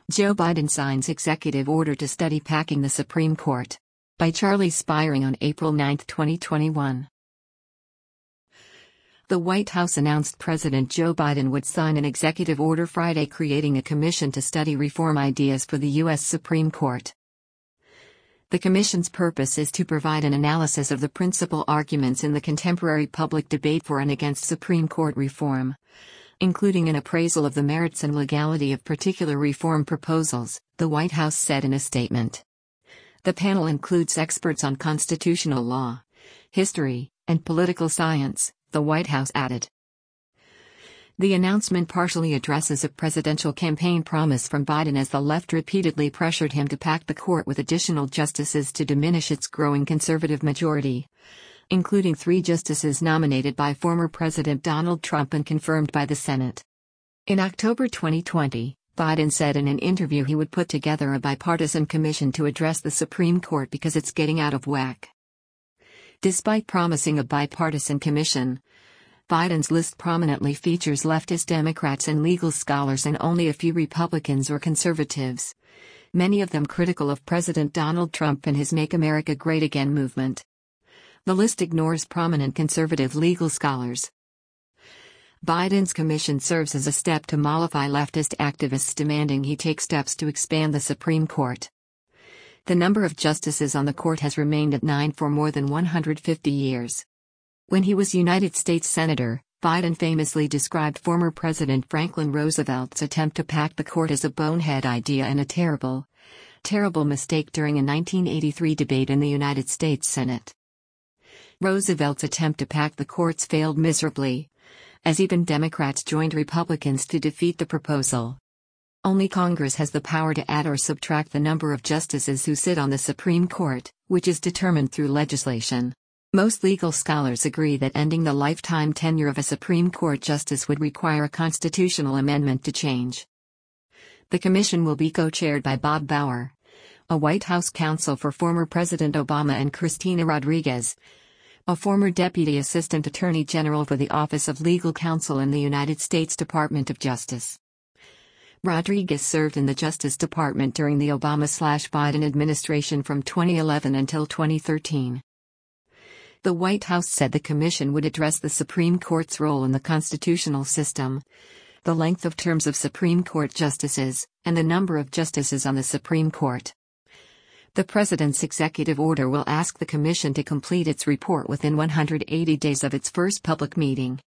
Joe Biden signs executive order to study packing the Supreme Court. By Charlie Spiring on April 9, 2021. The White House announced President Joe Biden would sign an executive order Friday creating a commission to study reform ideas for the U.S. Supreme Court. The commission's purpose is to provide an analysis of the principal arguments in the contemporary public debate for and against Supreme Court reform, including an appraisal of the merits and legality of particular reform proposals, the White House said in a statement. The panel includes experts on constitutional law, history, and political science, the White House added. The announcement partially addresses a presidential campaign promise from Biden as the left repeatedly pressured him to pack the court with additional justices to diminish its growing conservative majority, including 3 justices nominated by former President Donald Trump and confirmed by the Senate. In October 2020, Biden said in an interview he would put together a bipartisan commission to address the Supreme Court because it's getting out of whack. Despite promising a bipartisan commission, Biden's list prominently features leftist Democrats and legal scholars and only a few Republicans or conservatives, many of them critical of President Donald Trump and his Make America Great Again movement. The list ignores prominent conservative legal scholars. Biden's commission serves as a step to mollify leftist activists demanding he take steps to expand the Supreme Court. The number of justices on the court has remained at 9 for more than 150 years. When he was United States Senator, Biden famously described former President Franklin Roosevelt's attempt to pack the court as a bonehead idea and a terrible mistake during a 1983 debate in the United States Senate. Roosevelt's attempt to pack the courts failed miserably, as even Democrats joined Republicans to defeat the proposal. Only Congress has the power to add or subtract the number of justices who sit on the Supreme Court, which is determined through legislation. Most legal scholars agree that ending the lifetime tenure of a Supreme Court justice would require a constitutional amendment to change. The commission will be co-chaired by Bob Bauer, a White House counsel for former President Obama, and Cristina Rodriguez, a former Deputy Assistant Attorney General for the Office of Legal Counsel in the United States Department of Justice. Rodriguez served in the Justice Department during the Obama/Biden administration from 2011 until 2013. The White House said the commission would address the Supreme Court's role in the constitutional system, the length of terms of Supreme Court justices, and the number of justices on the Supreme Court. The President's executive order will ask the commission to complete its report within 180 days of its first public meeting.